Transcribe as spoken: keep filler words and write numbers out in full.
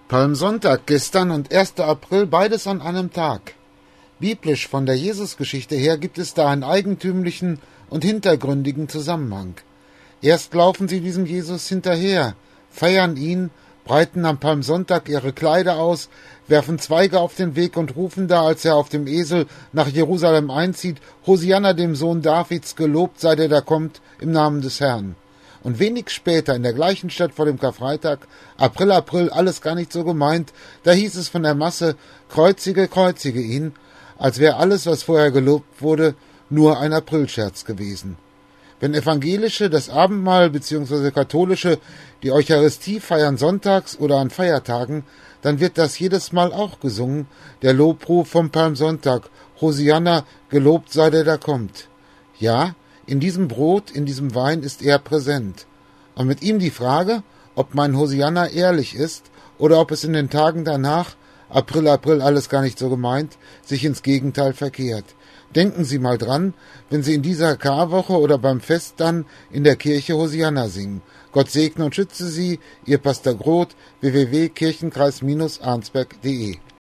Palmsonntag gestern und erster April, beides an einem Tag. Biblisch von der Jesusgeschichte her gibt es da einen eigentümlichen und hintergründigen Zusammenhang. Erst laufen sie diesem Jesus hinterher, feiern ihn, breiten am Palmsonntag ihre Kleider aus, werfen Zweige auf den Weg und rufen da, als er auf dem Esel nach Jerusalem einzieht: Hosianna dem Sohn Davids, gelobt sei der, der kommt, im Namen des Herrn. Und wenig später, in der gleichen Stadt vor dem Karfreitag, April, April, alles gar nicht so gemeint, da hieß es von der Masse: Kreuzige, kreuzige ihn, als wäre alles, was vorher gelobt wurde, nur ein Aprilscherz gewesen. Wenn Evangelische das Abendmahl bzw. Katholische die Eucharistie feiern sonntags oder an Feiertagen, dann wird das jedes Mal auch gesungen, der Lobruf vom Palmsonntag: Hosianna, gelobt sei der, der kommt. Ja, in diesem Brot, in diesem Wein ist er präsent. Und mit ihm die Frage, ob mein Hosianna ehrlich ist oder ob es in den Tagen danach, April, April, alles gar nicht so gemeint, sich ins Gegenteil verkehrt. Denken Sie mal dran, wenn Sie in dieser Karwoche oder beim Fest dann in der Kirche Hosianna singen. Gott segne und schütze Sie, Ihr Pastor Groth, w w w punkt kirchenkreis Bindestrich arnsberg punkt de.